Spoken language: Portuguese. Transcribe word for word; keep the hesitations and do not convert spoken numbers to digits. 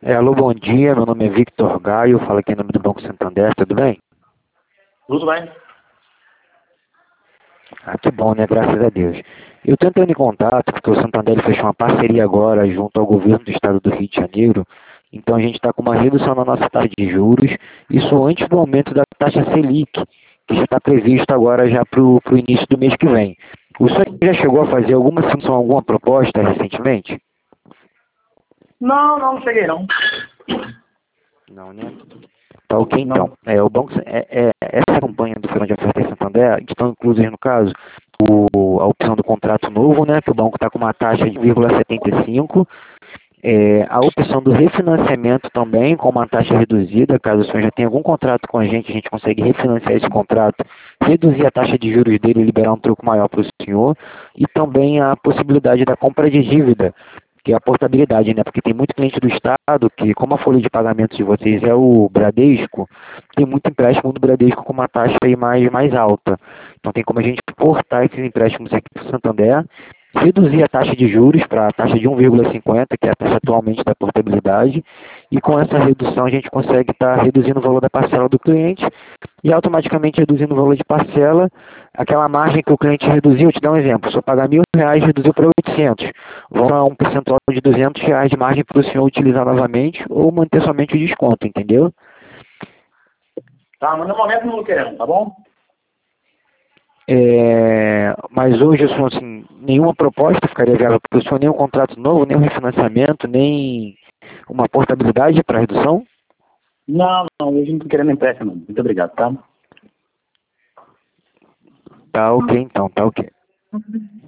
É, alô, bom dia, meu nome é Victor Gaio, falo aqui em nome do Banco Santander, tudo bem? Tudo bem? Ah, que bom, né? Graças a Deus. Eu estou entrando em contato porque o Santander fechou uma parceria agora junto ao governo do estado do Rio de Janeiro, então a gente está com uma redução na nossa taxa de juros, isso antes do aumento da taxa Selic, que já está previsto agora já para o início do mês que vem. O senhor já chegou a fazer alguma função, alguma proposta recentemente? Não, não, não cheguei não. Não, né? Tá ok, então. Não. É, o banco, é, é, essa campanha do Feirão de Ofertas em Santander, estão inclusas, no caso, o, a opção do contrato novo, né, que o banco está com uma taxa de um vírgula setenta e cinco, é, a opção do refinanciamento também, com uma taxa reduzida, caso o senhor já tenha algum contrato com a gente, a gente consegue refinanciar esse contrato, reduzir a taxa de juros dele e liberar um troco maior para o senhor, e também a possibilidade da compra de dívida, que é a portabilidade, né? Porque tem muito cliente do Estado que, como a folha de pagamento de vocês é o Bradesco, tem muito empréstimo do Bradesco com uma taxa aí mais, mais alta. Então tem como a gente portar esses empréstimos aqui para o Santander, reduzir a taxa de juros para a taxa de um vírgula cinquenta, que é a taxa atualmente da portabilidade, e com essa redução a gente consegue estar reduzindo o valor da parcela do cliente e automaticamente reduzindo o valor de parcela, aquela margem que o cliente reduziu, te dá um exemplo, se eu pagar mil reais, reduziu para oitocentos, vão dar um percentual de duzentos reais de margem para o senhor utilizar novamente ou manter somente o desconto, entendeu? Tá, mas no momento não estou querendo, tá bom? É, mas hoje, assim, nenhuma proposta ficaria viável para o senhor, nem um contrato novo, nem um refinanciamento, nem uma portabilidade para redução? Não, não, hoje não estou querendo empréstimo não. Muito obrigado, tá? Tá ok então, tá ok.